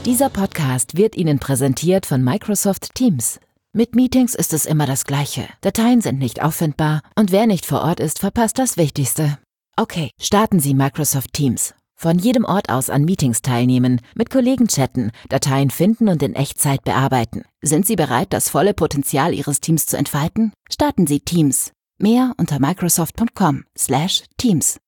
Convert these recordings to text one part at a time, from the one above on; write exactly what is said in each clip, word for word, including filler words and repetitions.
Dieser Podcast wird Ihnen präsentiert von Microsoft Teams. Mit Meetings ist es immer das Gleiche. Dateien sind nicht auffindbar und wer nicht vor Ort ist, verpasst das Wichtigste. Okay, starten Sie Microsoft Teams. Von jedem Ort aus an Meetings teilnehmen, mit Kollegen chatten, Dateien finden und in Echtzeit bearbeiten. Sind Sie bereit, das volle Potenzial Ihres Teams zu entfalten? Starten Sie Teams. Mehr unter microsoft punkt com slash teams.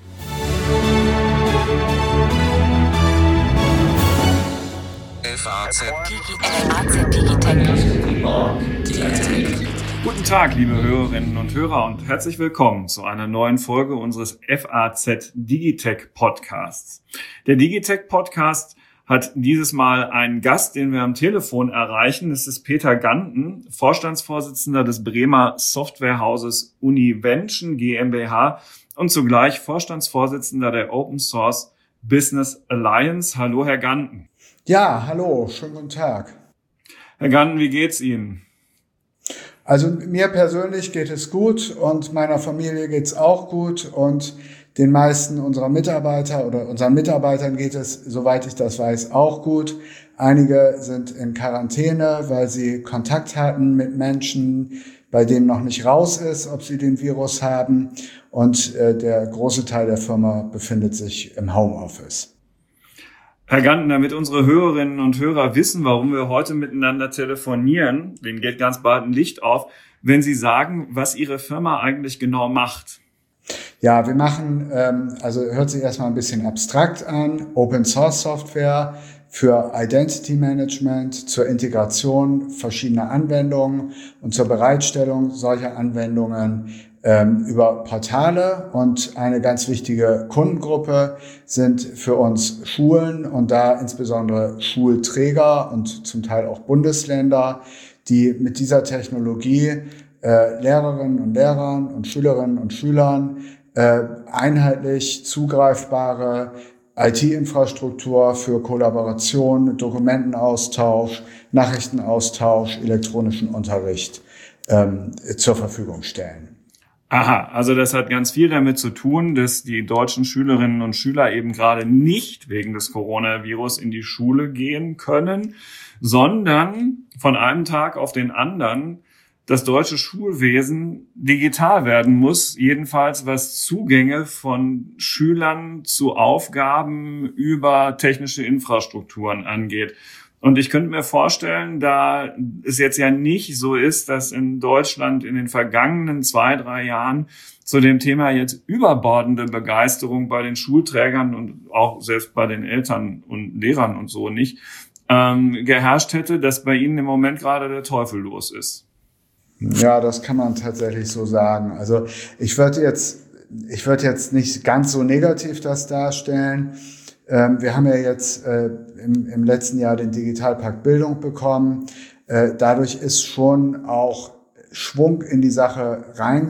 F A Z Digitech. Guten Tag, liebe Hörerinnen und Hörer, und herzlich willkommen zu einer neuen Folge unseres F A Z Digitech Podcasts. Der Digitech Podcast hat dieses Mal einen Gast, den wir am Telefon erreichen. Es ist Peter Ganten, Vorstandsvorsitzender des Bremer Softwarehauses Univention GmbH und zugleich Vorstandsvorsitzender der Open Source Business Alliance. Hallo, Herr Ganten. Ja, hallo, schönen guten Tag. Herr Ganten, wie geht's Ihnen? Also mir persönlich geht es gut und meiner Familie geht's auch gut und den meisten unserer Mitarbeiter oder unseren Mitarbeitern geht es, soweit ich das weiß, auch gut. Einige sind in Quarantäne, weil sie Kontakt hatten mit Menschen, bei denen noch nicht raus ist, ob sie den Virus haben. Und äh, der große Teil der Firma befindet sich im Homeoffice. Herr Ganten, damit unsere Hörerinnen und Hörer wissen, warum wir heute miteinander telefonieren, denen geht ganz bald ein Licht auf, wenn Sie sagen, was Ihre Firma eigentlich genau macht. Ja, wir machen, ähm, also hört sich erstmal ein bisschen abstrakt an, Open Source Software für Identity Management, zur Integration verschiedener Anwendungen und zur Bereitstellung solcher Anwendungen ähm, über Portale. Und eine ganz wichtige Kundengruppe sind für uns Schulen und da insbesondere Schulträger und zum Teil auch Bundesländer, die mit dieser Technologie äh, Lehrerinnen und Lehrern und Schülerinnen und Schülern äh, einheitlich zugreifbare I T-Infrastruktur für Kollaboration, Dokumentenaustausch, Nachrichtenaustausch, elektronischen Unterricht ähm, zur Verfügung stellen. Aha, also das hat ganz viel damit zu tun, dass die deutschen Schülerinnen und Schüler eben gerade nicht wegen des Coronavirus in die Schule gehen können, sondern von einem Tag auf den anderen das deutsche Schulwesen digital werden muss, jedenfalls was Zugänge von Schülern zu Aufgaben über technische Infrastrukturen angeht. Und ich könnte mir vorstellen, da es jetzt ja nicht so ist, dass in Deutschland in den vergangenen zwei, drei Jahren zu dem Thema jetzt überbordende Begeisterung bei den Schulträgern und auch selbst bei den Eltern und Lehrern und so nicht ähm, geherrscht hätte, dass bei Ihnen im Moment gerade der Teufel los ist. Ja, das kann man tatsächlich so sagen. Also ich würde jetzt, ich würde jetzt nicht ganz so negativ das darstellen. Ähm, wir haben ja jetzt äh, im, im letzten Jahr den Digitalpakt Bildung bekommen. Äh, dadurch ist schon auch Schwung in die Sache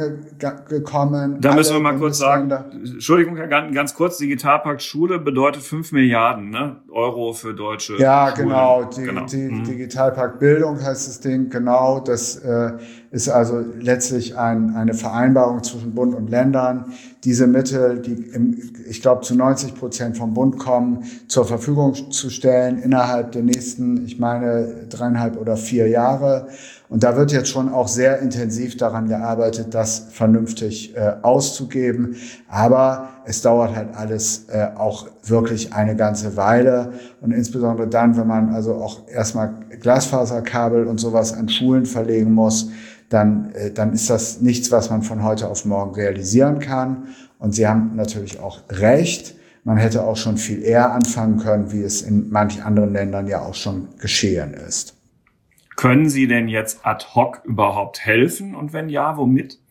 reingekommen. Da müssen wir mal kurz sagen, Entschuldigung, Herr Ganten, ganz kurz, Digitalpakt Schule bedeutet fünf Milliarden ne? Euro für deutsche Ja, Schulen. genau. Die, genau. Die, Mhm. Digitalpakt Bildung heißt das Ding, genau. Das äh, ist also letztlich ein, eine Vereinbarung zwischen Bund und Ländern. Diese Mittel, die im, ich glaube zu neunzig Prozent vom Bund kommen, zur Verfügung zu stellen innerhalb der nächsten, ich meine, dreieinhalb oder vier Jahre. Und da wird jetzt schon auch sehr intensiv daran gearbeitet, das vernünftig äh, auszugeben. Aber es dauert halt alles äh, auch wirklich eine ganze Weile. Und insbesondere dann, wenn man also auch erstmal Glasfaserkabel und sowas an Schulen verlegen muss, dann, äh, dann ist das nichts, was man von heute auf morgen realisieren kann. Und Sie haben natürlich auch recht. Man hätte auch schon viel eher anfangen können, wie es in manchen anderen Ländern ja auch schon geschehen ist. Können Sie denn jetzt ad hoc überhaupt helfen? Und wenn ja, womit?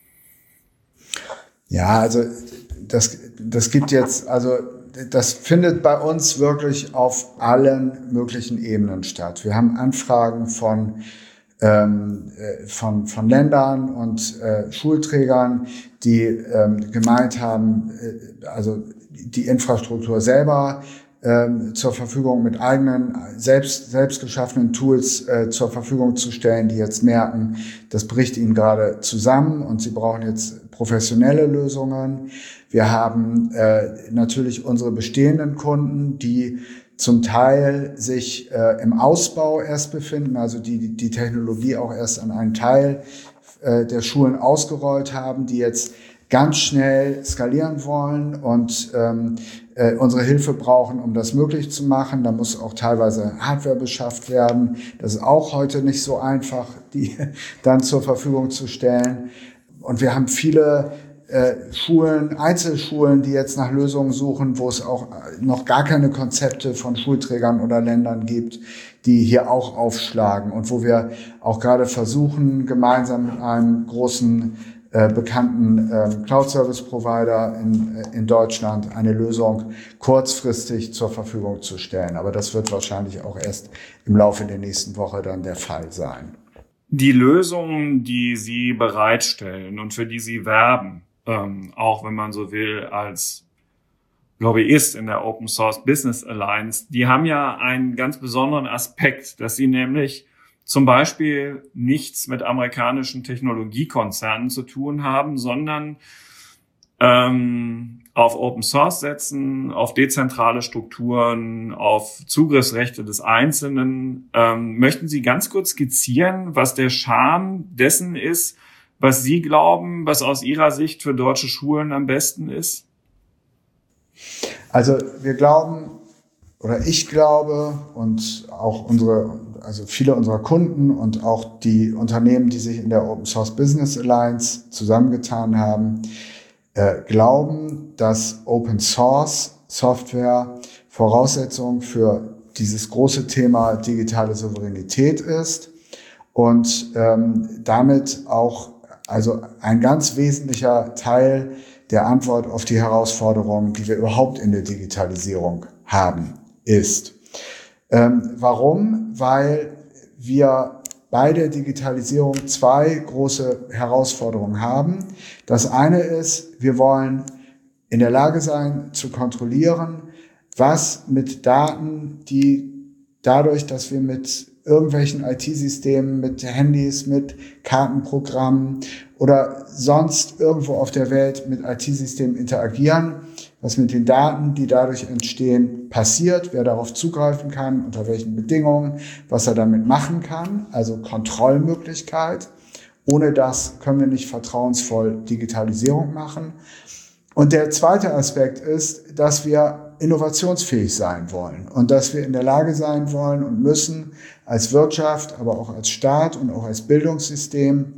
Ja, also das, das gibt jetzt, also das findet bei uns wirklich auf allen möglichen Ebenen statt. Wir haben Anfragen von ähm, von von Ländern und äh, Schulträgern, die ähm, gemeint haben, äh, also die Infrastruktur selber ähm, zur Verfügung mit eigenen, selbst, selbst geschaffenen Tools äh, zur Verfügung zu stellen, die jetzt merken, das bricht ihnen gerade zusammen und sie brauchen jetzt professionelle Lösungen. Wir haben äh, natürlich unsere bestehenden Kunden, die zum Teil sich äh, im Ausbau erst befinden, also die die Technologie auch erst an einen Teil äh, der Schulen ausgerollt haben, die jetzt ganz schnell skalieren wollen und ähm, äh, unsere Hilfe brauchen, um das möglich zu machen. Da muss auch teilweise Hardware beschafft werden. Das ist auch heute nicht so einfach, die dann zur Verfügung zu stellen. Und wir haben viele äh, Schulen, Einzelschulen, die jetzt nach Lösungen suchen, wo es auch noch gar keine Konzepte von Schulträgern oder Ländern gibt, die hier auch aufschlagen und wo wir auch gerade versuchen, gemeinsam mit einem großen Äh, bekannten äh, Cloud-Service-Provider in, äh, in Deutschland eine Lösung kurzfristig zur Verfügung zu stellen. Aber das wird wahrscheinlich auch erst im Laufe der nächsten Woche dann der Fall sein. Die Lösungen, die Sie bereitstellen und für die Sie werben, ähm, auch wenn man so will, als Lobbyist in der Open Source Business Alliance, die haben ja einen ganz besonderen Aspekt, dass sie nämlich zum Beispiel nichts mit amerikanischen Technologiekonzernen zu tun haben, sondern ähm, auf Open Source setzen, auf dezentrale Strukturen, auf Zugriffsrechte des Einzelnen. Ähm, möchten Sie ganz kurz skizzieren, was der Charme dessen ist, was Sie glauben, was aus Ihrer Sicht für deutsche Schulen am besten ist? Also wir glauben, oder ich glaube und auch unsere, also viele unserer Kunden und auch die Unternehmen, die sich in der Open Source Business Alliance zusammengetan haben, äh, glauben, dass Open Source Software Voraussetzung für dieses große Thema digitale Souveränität ist und ähm, damit auch also ein ganz wesentlicher Teil der Antwort auf die Herausforderungen, die wir überhaupt in der Digitalisierung haben, ist. Ähm, warum? Weil wir bei der Digitalisierung zwei große Herausforderungen haben. Das eine ist, wir wollen in der Lage sein, zu kontrollieren, was mit Daten, die dadurch, dass wir mit irgendwelchen I T-Systemen, mit Handys, mit Kartenprogrammen oder sonst irgendwo auf der Welt mit I T-Systemen interagieren, was mit den Daten, die dadurch entstehen, passiert, wer darauf zugreifen kann, unter welchen Bedingungen, was er damit machen kann, also Kontrollmöglichkeit. Ohne das können wir nicht vertrauensvoll Digitalisierung machen. Und der zweite Aspekt ist, dass wir innovationsfähig sein wollen und dass wir in der Lage sein wollen und müssen, als Wirtschaft, aber auch als Staat und auch als Bildungssystem,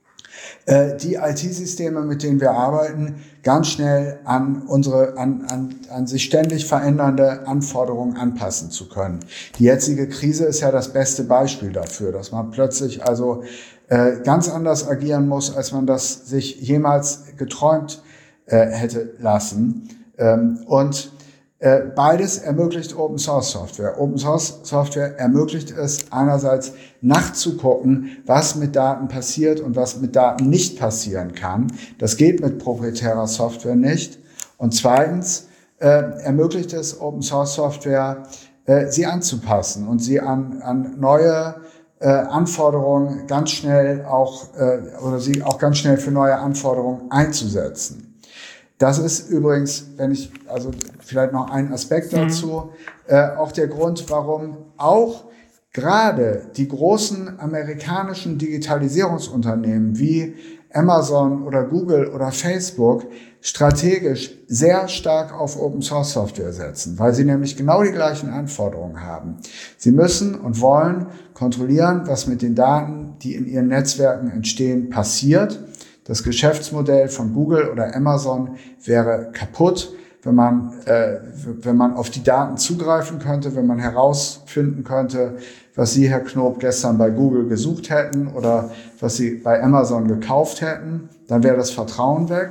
die I T-Systeme, mit denen wir arbeiten, ganz schnell an unsere, an, an, an sich ständig verändernde Anforderungen anpassen zu können. Die jetzige Krise ist ja das beste Beispiel dafür, dass man plötzlich also äh, ganz anders agieren muss, als man das sich jemals geträumt äh, hätte lassen. Ähm, und äh, beides ermöglicht Open Source Software. Open Source Software ermöglicht es einerseits nachzugucken, was mit Daten passiert und was mit Daten nicht passieren kann. Das geht mit proprietärer Software nicht. Und zweitens äh, ermöglicht es Open Source Software, äh, sie anzupassen und sie an, an neue äh, Anforderungen ganz schnell auch äh, oder sie auch ganz schnell für neue Anforderungen einzusetzen. Das ist übrigens, wenn ich, also vielleicht noch ein Aspekt dazu, mhm. äh, auch der Grund, warum auch gerade die großen amerikanischen Digitalisierungsunternehmen wie Amazon oder Google oder Facebook strategisch sehr stark auf Open Source Software setzen, weil sie nämlich genau die gleichen Anforderungen haben. Sie müssen und wollen kontrollieren, was mit den Daten, die in ihren Netzwerken entstehen, passiert. Das Geschäftsmodell von Google oder Amazon wäre kaputt, wenn man, äh, wenn man auf die Daten zugreifen könnte, wenn man herausfinden könnte, was Sie, Herr Knob, gestern bei Google gesucht hätten oder was Sie bei Amazon gekauft hätten, dann wäre das Vertrauen weg.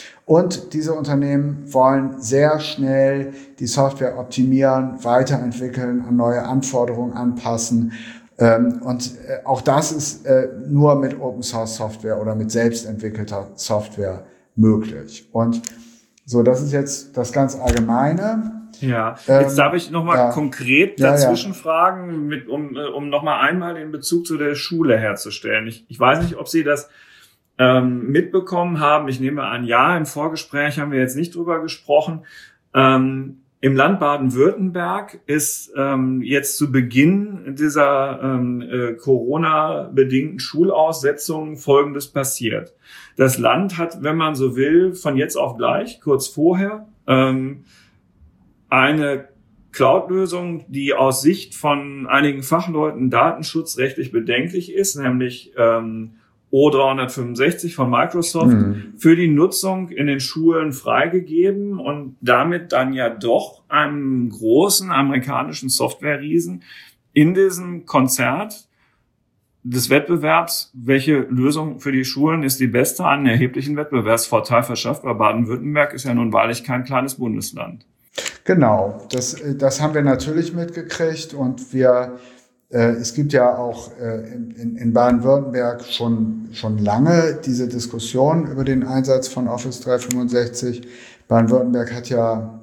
Und diese Unternehmen wollen sehr schnell die Software optimieren, weiterentwickeln, an neue Anforderungen anpassen. Und auch das ist nur mit Open Source Software oder mit selbstentwickelter Software möglich. Und so, das ist jetzt das ganz Allgemeine. Ja, jetzt ähm, darf ich nochmal ja. konkret ja, dazwischen ja. fragen, mit, um, um nochmal einmal den Bezug zu der Schule herzustellen. Ich, ich weiß nicht, ob Sie das ähm, mitbekommen haben. Ich nehme an, ja, im Vorgespräch haben wir jetzt nicht drüber gesprochen. Ähm, Im Land Baden-Württemberg ist ähm, jetzt zu Beginn dieser ähm, äh, Corona-bedingten Schulaussetzung Folgendes passiert. Das Land hat, wenn man so will, von jetzt auf gleich, kurz vorher, ähm, eine Cloud-Lösung, die aus Sicht von einigen Fachleuten datenschutzrechtlich bedenklich ist, nämlich ähm, O dreihundertfünfundsechzig von Microsoft, mhm. für die Nutzung in den Schulen freigegeben und damit dann ja doch einem großen amerikanischen Software-Riesen in diesem Konzert des Wettbewerbs, welche Lösung für die Schulen ist die beste, einen erheblichen Wettbewerbsvorteil verschafft, weil Baden-Württemberg ist ja nun wahrlich kein kleines Bundesland. Genau, das, das haben wir natürlich mitgekriegt und wir Es gibt ja auch in, in Baden-Württemberg schon, schon lange diese Diskussion über den Einsatz von Office dreihundertfünfundsechzig. Baden-Württemberg hat ja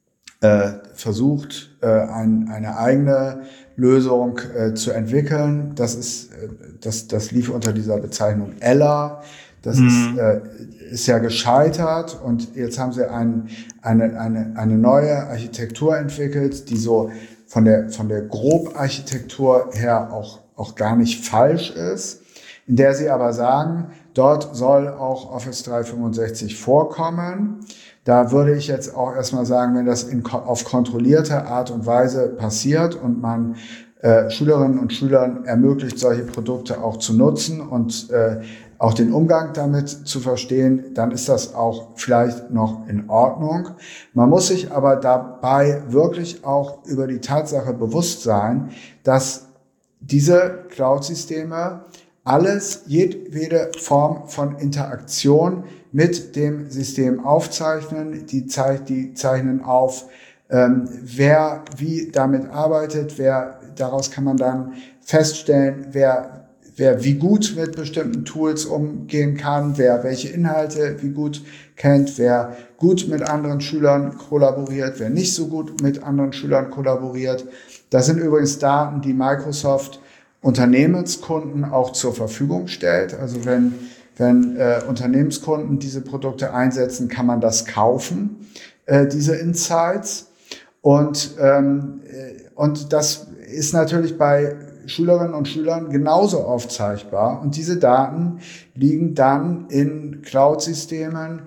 äh, versucht, äh, ein, eine eigene Lösung äh, zu entwickeln. Das ist, äh, das, das lief unter dieser Bezeichnung Ella. Das mhm. ist, äh, ist ja gescheitert und jetzt haben sie ein, eine, eine, eine neue Architektur entwickelt, die so von der, von der Grobarchitektur her auch, auch gar nicht falsch ist, in der sie aber sagen, dort soll auch Office dreihundertfünfundsechzig vorkommen. Da würde ich jetzt auch erstmal sagen, wenn das in, auf kontrollierte Art und Weise passiert und man äh, Schülerinnen und Schülern ermöglicht, solche Produkte auch zu nutzen und äh, auch den Umgang damit zu verstehen, dann ist das auch vielleicht noch in Ordnung. Man muss sich aber dabei wirklich auch über die Tatsache bewusst sein, dass diese Cloud-Systeme alles, jedwede Form von Interaktion mit dem System aufzeichnen. Die, zeig, die zeichnen auf, ähm, wer wie damit arbeitet, wer, daraus kann man dann feststellen, wer wer wie gut mit bestimmten Tools umgehen kann, wer welche Inhalte wie gut kennt, wer gut mit anderen Schülern kollaboriert, wer nicht so gut mit anderen Schülern kollaboriert. Das sind übrigens Daten, die Microsoft Unternehmenskunden auch zur Verfügung stellt. Also wenn, wenn äh, Unternehmenskunden diese Produkte einsetzen, kann man das kaufen, äh, diese Insights. Und, ähm, und das ist natürlich bei Schülerinnen und Schülern genauso aufzeichnbar. Und diese Daten liegen dann in Cloud-Systemen,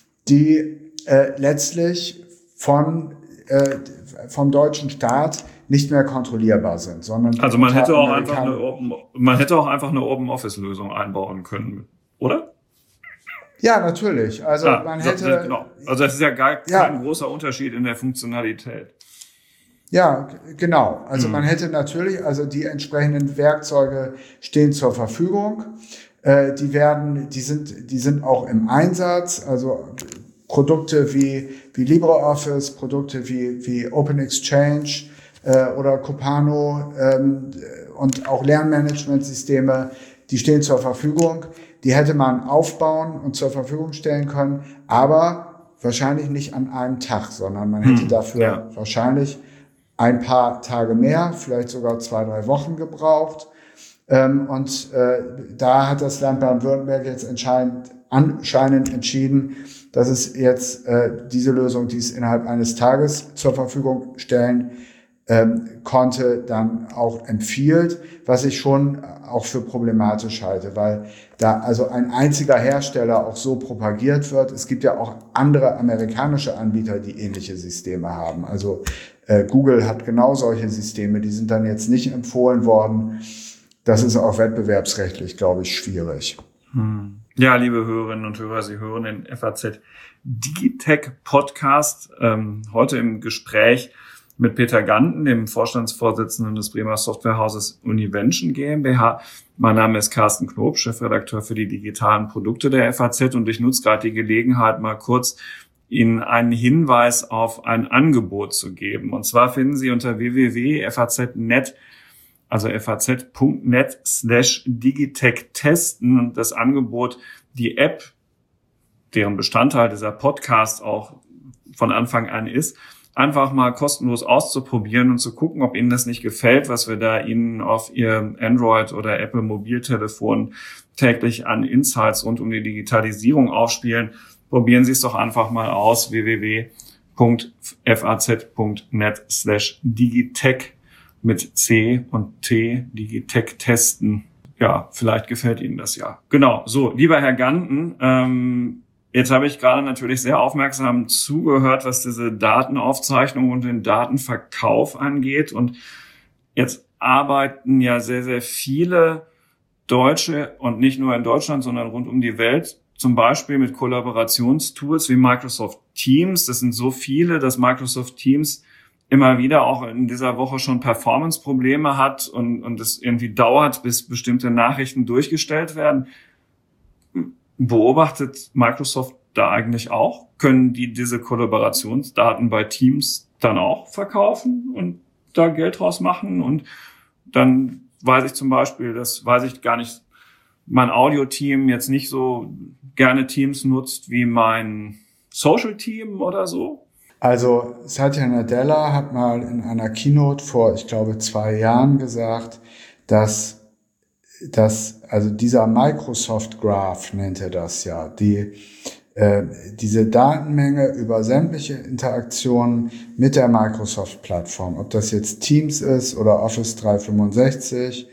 die äh, letztlich von, äh, vom deutschen Staat nicht mehr kontrollierbar sind, sondern also man hätte auch einfach eine Open, man hätte auch einfach eine Open Office Lösung einbauen können, oder? Ja, natürlich. Also ah, man hätte das, genau. Also das ist ja gar kein ja. großer Unterschied in der Funktionalität. Ja, genau. Also mhm. man hätte natürlich, also die entsprechenden Werkzeuge stehen zur Verfügung. Äh, die werden, die sind, die sind auch im Einsatz. Also Produkte wie wie LibreOffice, Produkte wie wie Open Exchange äh, oder Copano ähm, und auch Lernmanagementsysteme, die stehen zur Verfügung. Die hätte man aufbauen und zur Verfügung stellen können, aber wahrscheinlich nicht an einem Tag, sondern man hätte mhm. dafür ja. wahrscheinlich ein paar Tage mehr, vielleicht sogar zwei, drei Wochen gebraucht. Ähm, und äh, da hat das Land Baden-Württemberg jetzt entscheidend, anscheinend entschieden, dass es jetzt äh, diese Lösung, die es innerhalb eines Tages zur Verfügung stellen ähm, konnte, dann auch empfiehlt, was ich schon auch für problematisch halte, weil da also ein einziger Hersteller auch so propagiert wird. Es gibt ja auch andere amerikanische Anbieter, die ähnliche Systeme haben. Also äh, Google hat genau solche Systeme, die sind dann jetzt nicht empfohlen worden. Das ist auch wettbewerbsrechtlich, glaube ich, schwierig. Hm. Ja, liebe Hörerinnen und Hörer, Sie hören den F A Z Digitech Podcast, ähm, heute im Gespräch mit Peter Ganten, dem Vorstandsvorsitzenden des Bremer Softwarehauses Univention GmbH. Mein Name ist Carsten Knob, Chefredakteur für die digitalen Produkte der F A Z, und ich nutze gerade die Gelegenheit, mal kurz Ihnen einen Hinweis auf ein Angebot zu geben. Und zwar finden Sie unter w w w punkt f a z punkt net, also f a z punkt net slash digitech testen, das Angebot, die App, deren Bestandteil dieser Podcast auch von Anfang an ist, einfach mal kostenlos auszuprobieren und zu gucken, ob Ihnen das nicht gefällt, was wir da Ihnen auf Ihr Android- oder Apple-Mobiltelefon täglich an Insights rund um die Digitalisierung aufspielen. Probieren Sie es doch einfach mal aus, w w w .faz.net slash digitech mit C und T, Digitech testen. Ja, vielleicht gefällt Ihnen das ja. Genau, so, lieber Herr Ganten, ähm, jetzt habe ich gerade natürlich sehr aufmerksam zugehört, was diese Datenaufzeichnung und den Datenverkauf angeht. Und jetzt arbeiten ja sehr, sehr viele Deutsche und nicht nur in Deutschland, sondern rund um die Welt, zum Beispiel mit Kollaborationstools wie Microsoft Teams. Das sind so viele, dass Microsoft Teams immer wieder auch in dieser Woche schon Performance-Probleme hat und, und es irgendwie dauert, bis bestimmte Nachrichten durchgestellt werden. Beobachtet Microsoft da eigentlich auch? Können die diese Kollaborationsdaten bei Teams dann auch verkaufen und da Geld draus machen? Und dann weiß ich zum Beispiel, das weiß ich gar nicht, mein Audio-Team jetzt nicht so gerne Teams nutzt wie mein Social-Team oder so? Also Satya Nadella hat mal in einer Keynote vor, ich glaube, zwei Jahren gesagt, dass, dass also dieser Microsoft Graph nennt er das ja, die äh, diese Datenmenge über sämtliche Interaktionen mit der Microsoft-Plattform, ob das jetzt Teams ist oder Office dreihundertfünfundsechzig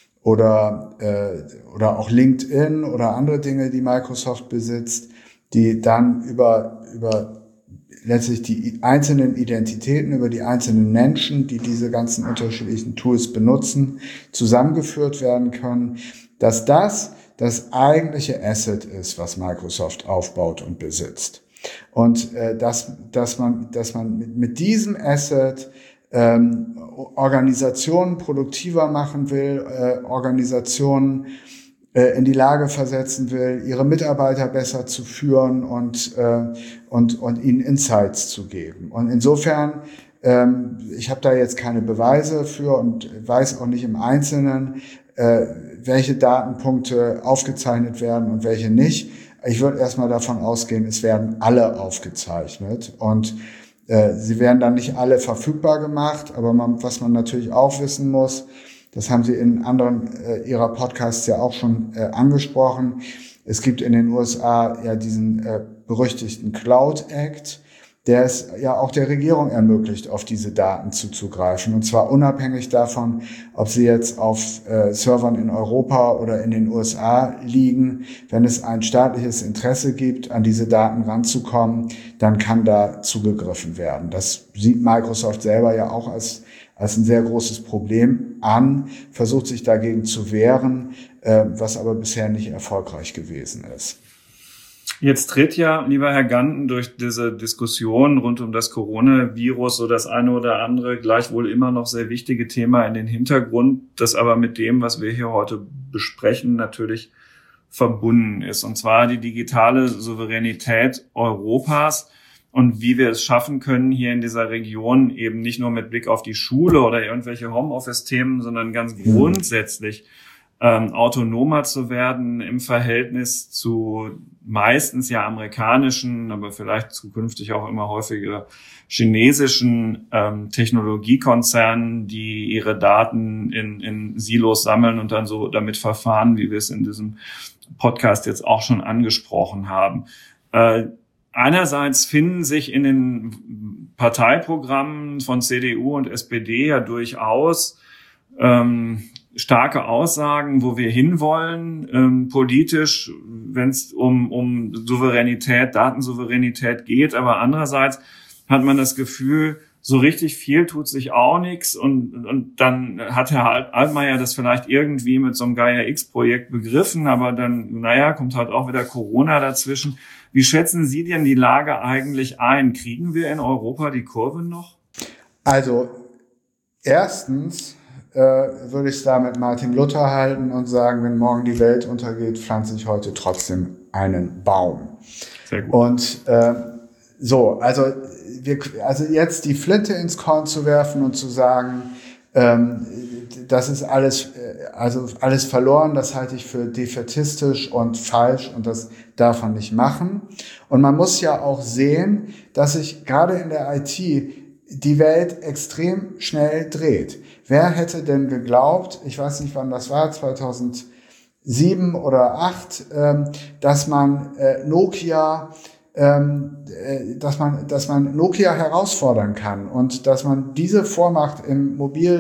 oder äh, oder auch LinkedIn oder andere Dinge, die Microsoft besitzt, die dann über über letztlich die einzelnen Identitäten, über die einzelnen Menschen, die diese ganzen unterschiedlichen Tools benutzen, zusammengeführt werden können, dass das das eigentliche Asset ist, was Microsoft aufbaut und besitzt. Und äh, dass, dass man, dass man mit, mit diesem Asset ähm, Organisationen produktiver machen will, äh, Organisationen äh, in die Lage versetzen will, ihre Mitarbeiter besser zu führen und, äh, und, und ihnen Insights zu geben. Und insofern, ähm, ich habe da jetzt keine Beweise für und weiß auch nicht im Einzelnen, äh, welche Datenpunkte aufgezeichnet werden und welche nicht. Ich würde erstmal davon ausgehen, es werden alle aufgezeichnet und äh, sie werden dann nicht alle verfügbar gemacht. Aber man, was man natürlich auch wissen muss, das haben Sie in anderen äh, Ihrer Podcasts ja auch schon äh, angesprochen. Es gibt in den U S A ja diesen äh, berüchtigten Cloud Act, der es ja auch der Regierung ermöglicht, auf diese Daten zuzugreifen. Und zwar unabhängig davon, ob sie jetzt auf äh, Servern in Europa oder in den U S A liegen. Wenn es ein staatliches Interesse gibt, an diese Daten ranzukommen, dann kann da zugegriffen werden. Das sieht Microsoft selber ja auch als als ein sehr großes Problem an, versucht sich dagegen zu wehren, äh, was aber bisher nicht erfolgreich gewesen ist. Jetzt tritt ja, lieber Herr Ganten, durch diese Diskussion rund um das Coronavirus so das eine oder andere gleichwohl immer noch sehr wichtige Thema in den Hintergrund, das aber mit dem, was wir hier heute besprechen, natürlich verbunden ist. Und zwar die digitale Souveränität Europas. Und wie wir es schaffen können, hier in dieser Region eben nicht nur mit Blick auf die Schule oder irgendwelche Homeoffice-Themen, sondern ganz grundsätzlich ähm, autonomer zu werden im Verhältnis zu meistens ja amerikanischen, aber vielleicht zukünftig auch immer häufiger chinesischen ähm, Technologiekonzernen, die ihre Daten in, in Silos sammeln und dann so damit verfahren, wie wir es in diesem Podcast jetzt auch schon angesprochen haben. Äh, Einerseits finden sich in den Parteiprogrammen von C D U und S P D ja durchaus ähm, starke Aussagen, wo wir hinwollen, ähm, politisch, wenn es um, um Souveränität, Datensouveränität geht. Aber andererseits hat man das Gefühl, so richtig viel tut sich auch nichts. Und, und dann hat Herr Altmaier das vielleicht irgendwie mit so einem Gaia-X-Projekt begriffen. Aber dann, naja, kommt halt auch wieder Corona dazwischen. Wie schätzen Sie denn die Lage eigentlich ein? Kriegen wir in Europa die Kurve noch? Also erstens äh, würde ich es da mit Martin Luther halten und sagen, wenn morgen die Welt untergeht, pflanze ich heute trotzdem einen Baum. Sehr gut. Und äh, so, also wir, also jetzt die Flinte ins Korn zu werfen und zu sagen, ähm, das ist alles, also alles verloren, das halte ich für defaitistisch und falsch und das darf man nicht machen. Und man muss ja auch sehen, dass sich gerade in der I T die Welt extrem schnell dreht. Wer hätte denn geglaubt, ich weiß nicht, wann das war, zweitausendsieben oder acht, ähm, dass man äh, Nokia ähm, dass man, dass man Nokia herausfordern kann und dass man diese Vormacht im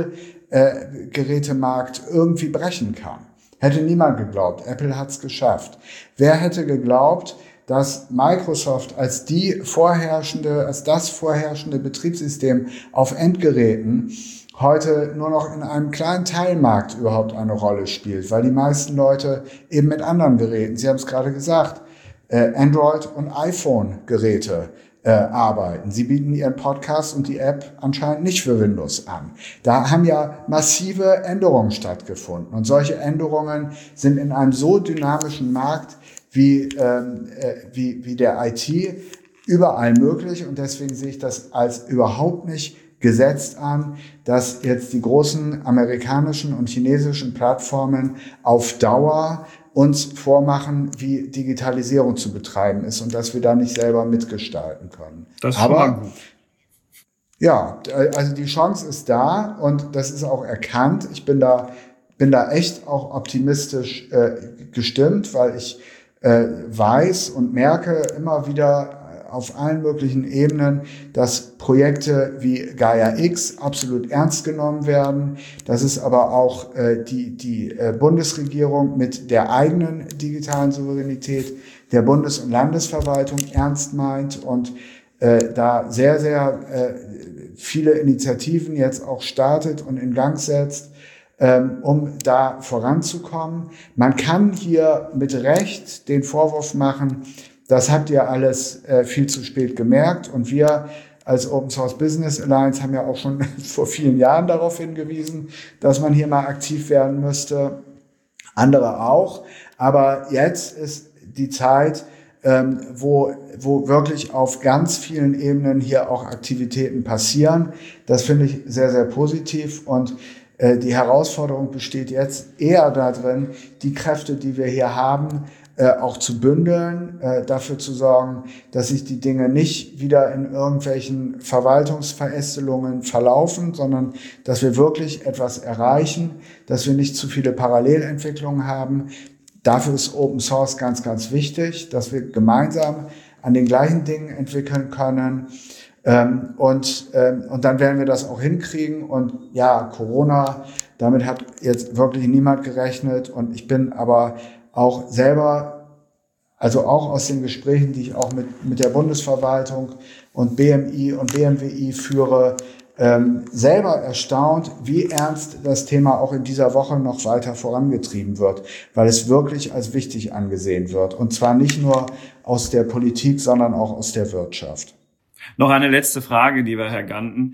Mobilgerätemarkt irgendwie brechen kann. Hätte niemand geglaubt. Apple hat's geschafft. Wer hätte geglaubt, dass Microsoft als die vorherrschende, als das vorherrschende Betriebssystem auf Endgeräten heute nur noch in einem kleinen Teilmarkt überhaupt eine Rolle spielt, weil die meisten Leute eben mit anderen Geräten, Sie haben es gerade gesagt, Android- und iPhone-Geräte äh, arbeiten. Sie bieten ihren Podcast und die App anscheinend nicht für Windows an. Da haben ja massive Änderungen stattgefunden. Und solche Änderungen sind in einem so dynamischen Markt wie, ähm, äh, wie, wie der I T überall möglich. Und deswegen sehe ich das als überhaupt nicht gesetzt an, dass jetzt die großen amerikanischen und chinesischen Plattformen auf Dauer uns vormachen, wie Digitalisierung zu betreiben ist und dass wir da nicht selber mitgestalten können. Das ist Aber schon mal gut. Ja, also die Chance ist da und das ist auch erkannt. Ich bin da, bin da echt auch optimistisch äh, gestimmt, weil ich äh, weiß und merke immer wieder auf allen möglichen Ebenen, dass Projekte wie Gaia X absolut ernst genommen werden. Das ist aber auch äh, die, die äh, Bundesregierung mit der eigenen digitalen Souveränität der Bundes- und Landesverwaltung ernst meint und äh, da sehr, sehr äh, viele Initiativen jetzt auch startet und in Gang setzt, ähm, um da voranzukommen. Man kann hier mit Recht den Vorwurf machen, das habt ihr alles äh, viel zu spät gemerkt und wir als Open Source Business Alliance haben ja auch schon vor vielen Jahren darauf hingewiesen, dass man hier mal aktiv werden müsste. Andere auch. Aber jetzt ist die Zeit, ähm, wo, wo wirklich auf ganz vielen Ebenen hier auch Aktivitäten passieren. Das finde ich sehr, sehr positiv und äh, die Herausforderung besteht jetzt eher darin, die Kräfte, die wir hier haben, Äh, auch zu bündeln, äh, dafür zu sorgen, dass sich die Dinge nicht wieder in irgendwelchen Verwaltungsverästelungen verlaufen, sondern dass wir wirklich etwas erreichen, dass wir nicht zu viele Parallelentwicklungen haben. Dafür ist Open Source ganz, ganz wichtig, dass wir gemeinsam an den gleichen Dingen entwickeln können. Ähm, und, ähm, und dann werden wir das auch hinkriegen. Und ja, Corona, damit hat jetzt wirklich niemand gerechnet. Und ich bin aber auch selber, also auch aus den Gesprächen, die ich auch mit, mit der Bundesverwaltung und B M I und B M W I führe, ähm, selber erstaunt, wie ernst das Thema auch in dieser Woche noch weiter vorangetrieben wird, weil es wirklich als wichtig angesehen wird. Und zwar nicht nur aus der Politik, sondern auch aus der Wirtschaft. Noch eine letzte Frage, lieber Herr Ganten.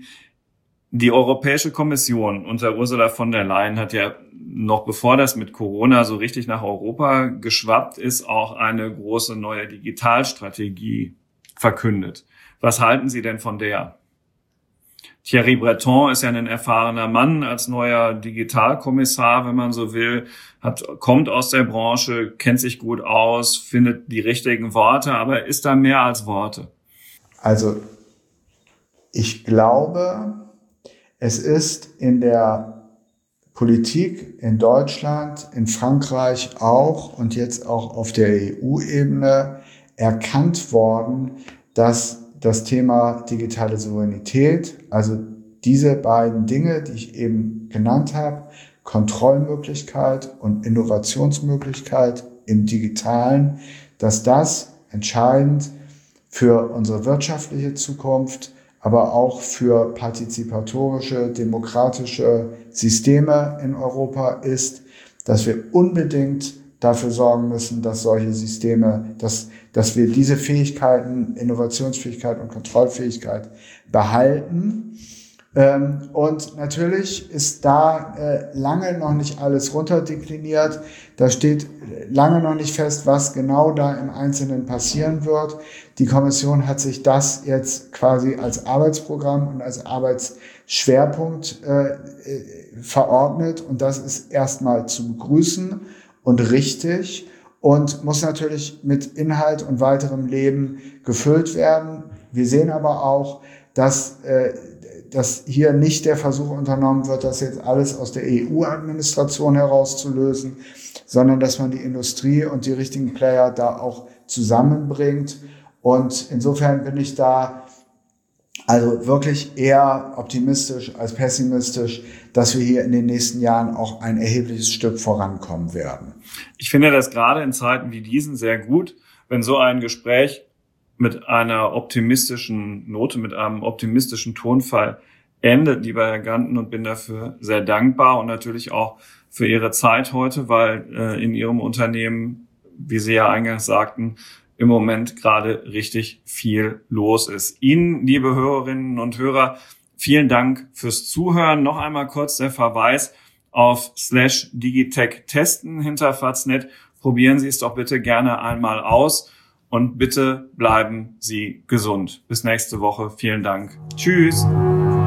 Die Europäische Kommission unter Ursula von der Leyen hat ja noch bevor das mit Corona so richtig nach Europa geschwappt ist, auch eine große neue Digitalstrategie verkündet. Was halten Sie denn von der? Thierry Breton ist ja ein erfahrener Mann als neuer Digitalkommissar, wenn man so will, hat, kommt aus der Branche, kennt sich gut aus, findet die richtigen Worte, aber ist da mehr als Worte? Also ich glaube, es ist in der Politik in Deutschland, in Frankreich auch und jetzt auch auf der E U-Ebene erkannt worden, dass das Thema digitale Souveränität, also diese beiden Dinge, die ich eben genannt habe, Kontrollmöglichkeit und Innovationsmöglichkeit im Digitalen, dass das entscheidend für unsere wirtschaftliche Zukunft, aber auch für partizipatorische, demokratische Systeme in Europa ist, dass wir unbedingt dafür sorgen müssen, dass solche Systeme, dass, dass wir diese Fähigkeiten, Innovationsfähigkeit und Kontrollfähigkeit behalten. Und natürlich ist da lange noch nicht alles runterdekliniert. Da steht lange noch nicht fest, was genau da im Einzelnen passieren wird. Die Kommission hat sich das jetzt quasi als Arbeitsprogramm und als Arbeitsschwerpunkt äh, verordnet. Und das ist erstmal zu begrüßen und richtig und muss natürlich mit Inhalt und weiterem Leben gefüllt werden. Wir sehen aber auch, dass äh, dass hier nicht der Versuch unternommen wird, das jetzt alles aus der E U-Administration herauszulösen, sondern dass man die Industrie und die richtigen Player da auch zusammenbringt Und insofern bin ich da also wirklich eher optimistisch als pessimistisch, dass wir hier in den nächsten Jahren auch ein erhebliches Stück vorankommen werden. Ich finde das gerade in Zeiten wie diesen sehr gut, wenn so ein Gespräch mit einer optimistischen Note, mit einem optimistischen Tonfall endet, lieber Herr Ganten, und bin dafür sehr dankbar und natürlich auch für Ihre Zeit heute, weil äh, in Ihrem Unternehmen, wie Sie ja eingangs sagten, im Moment gerade richtig viel los ist. Ihnen, liebe Hörerinnen und Hörer, vielen Dank fürs Zuhören. Noch einmal kurz der Verweis auf slash Digitech testen hinter Faznet. Probieren Sie es doch bitte gerne einmal aus und bitte bleiben Sie gesund. Bis nächste Woche. Vielen Dank. Tschüss.